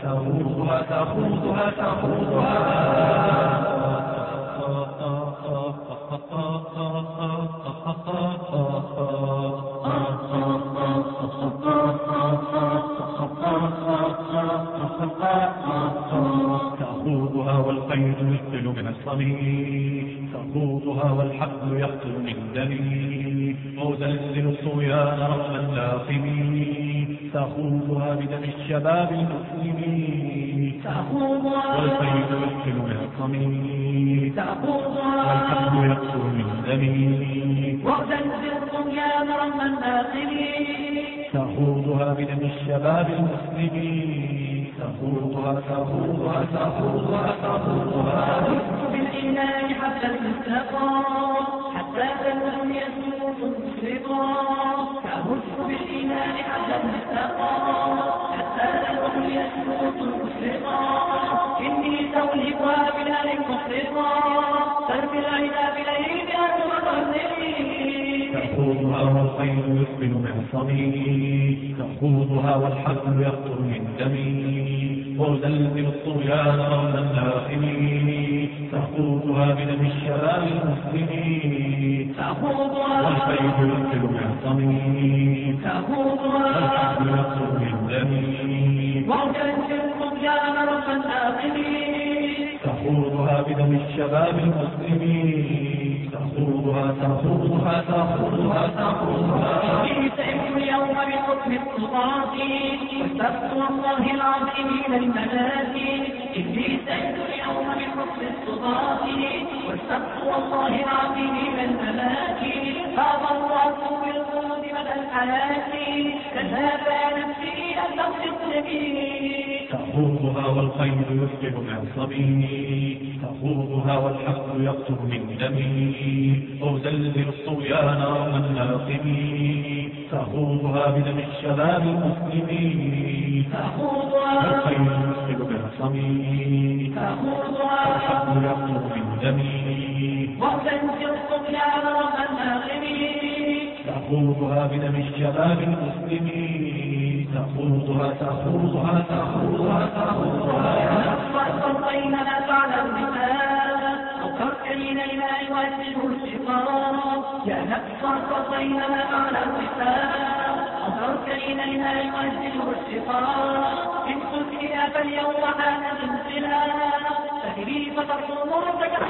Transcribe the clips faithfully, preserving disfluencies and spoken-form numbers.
تخوضها تخوضها تخوضها تخوضها والقيد يقتل من الصميم، تخوضها والحبل يقتل من دمي، وزلزل الصبيان رغم اللاقمين، تخوضها بدم الشباب المسلمين، والقيد يقتل من الصميم، والحبل يقتل من دمي، وزلزل الصبيان رغم اللاقمين، تخوضها بدم الشباب المسلمين، تخوضها تخوضها تخوضها تخوضها بالإيمان حتى الاستقام حتى تنهم يسوق مسرقا، تهز بالإيمان حتى الاستقام حتى تنهم يسوق مسرقا، إني تولهها بلا محرقا ترمي العدا بليلها المقررين، تخوضها والخيل يقبل من صميم، تخوضها والحبل يقطر من دمي، وزلزل الطغيان رغم اللاخمين، تخوضها بدم الشباب المسلمين، والخيل يقبل من صميم، والحبل يقطر من دمي، وزلزل الطغيان رغم اللاخمين، تخوضها بدم الشباب المسلمين، تخوضها تخوضها تخوضها تخوضها إني سئمت اليوم بحكم الطغاة والسبت والله العظيم من المنازل، إني سئمت اليوم بحكم الطغاة والسبت والله العظيم من المنازل، هذا الله بالقلوب مدى الحياة كذاب نفسي أن تغفر تخوضها والخيل يسكب من صميم، تخوضها والحبل يقطر من دمي، وزلزل الصبيان رغم اللاقمين، تخوضها بدم الشباب المسلمين، والخيل يسكب من صميم، والحبل يقطر من دمي، وزلزل الصبيان رغم اللاقمين، تخوضها بدم الشباب المسلمين، تخوضها تخوضها تخوضها تخوضها فالصين لا تعلم بها أو تركين لما يوجه الشقاق، يا نفس الصين لا تعلم بها أو تركين لما يوجه الشقاق، إن قلت فاليوم حان الانسلاق فهلي فترسل مرتك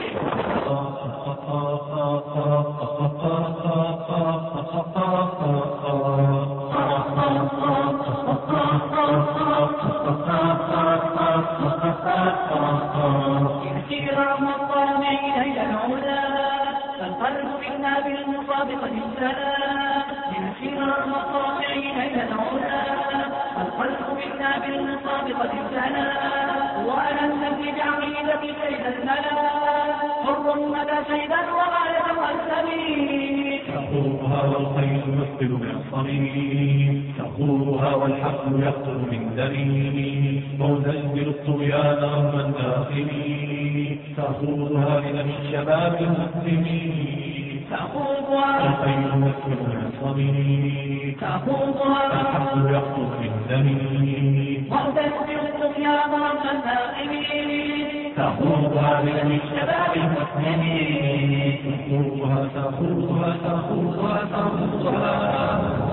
يسير المطامعين إلى العلا فالقلب منا بالمطابقة السلام، يسير المطامعين إلى العلا فالقلب منا بالمطابقة السلام، وأنا الذي بعقيدة سيد الملا حر مدى سيدا وغاية والسبيل، تخوضها والخيل يقتل من صميم، تخوضها والحبل يقطر من دمي، وزلزل الطغيان رغم الداخلين، تخوضها بدم الشباب المسلمين، والخيل يقتل من صميم، والحبل يقطر من دمي، وزلزل الطغيان رغم الداخلين، تخوضها بدم الشباب المسلمين، تخوضها تخوضها تخوضها تخوضها